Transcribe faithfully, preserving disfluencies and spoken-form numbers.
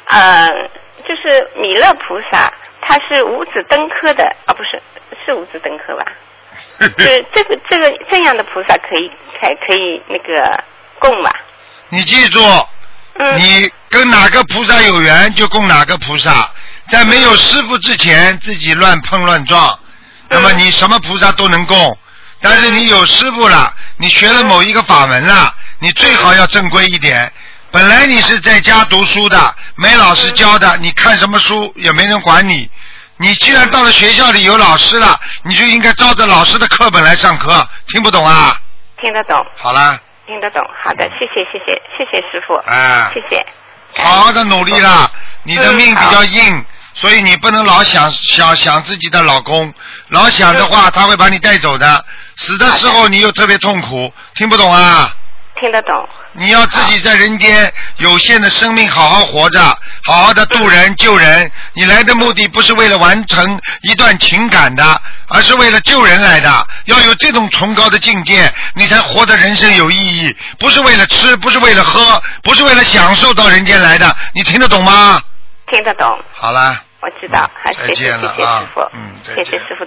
呃，就是弥勒菩萨，他是五子登科的啊，不是是五子登科吧？就是这个这个这样的菩萨可以还可以那个供吧？ 你记住， 嗯、 你跟哪个菩萨有缘就供哪个菩萨，在没有师父之前自己乱碰乱撞，那么你什么菩萨都能供。但是你有师父了，你学了某一个法门了，你最好要正规一点。本来你是在家读书的，没老师教的，你看什么书也没人管你。你既然到了学校里有老师了，你就应该照着老师的课本来上课。听不懂啊？ 听得懂。 好了。 听得懂，好的，谢谢谢谢谢谢师傅。 啊。 谢谢。 好好的努力啦，你的命比较硬。嗯，所以你不能老想想想自己的老公，老想的话他会把你带走的，死的时候你又特别痛苦，听不懂啊？ 听得懂。 你要自己在人间有限的生命好好活着，好好的度人救人。你来的目的不是为了完成一段情感的，而是为了救人来的。要有这种崇高的境界，你才活得人生有意义。不是为了吃，不是为了喝，不是为了享受到人间来的。你听得懂吗？ 听得懂。 好了。 我知道，好，谢谢谢谢师傅， 嗯， 谢谢师傅。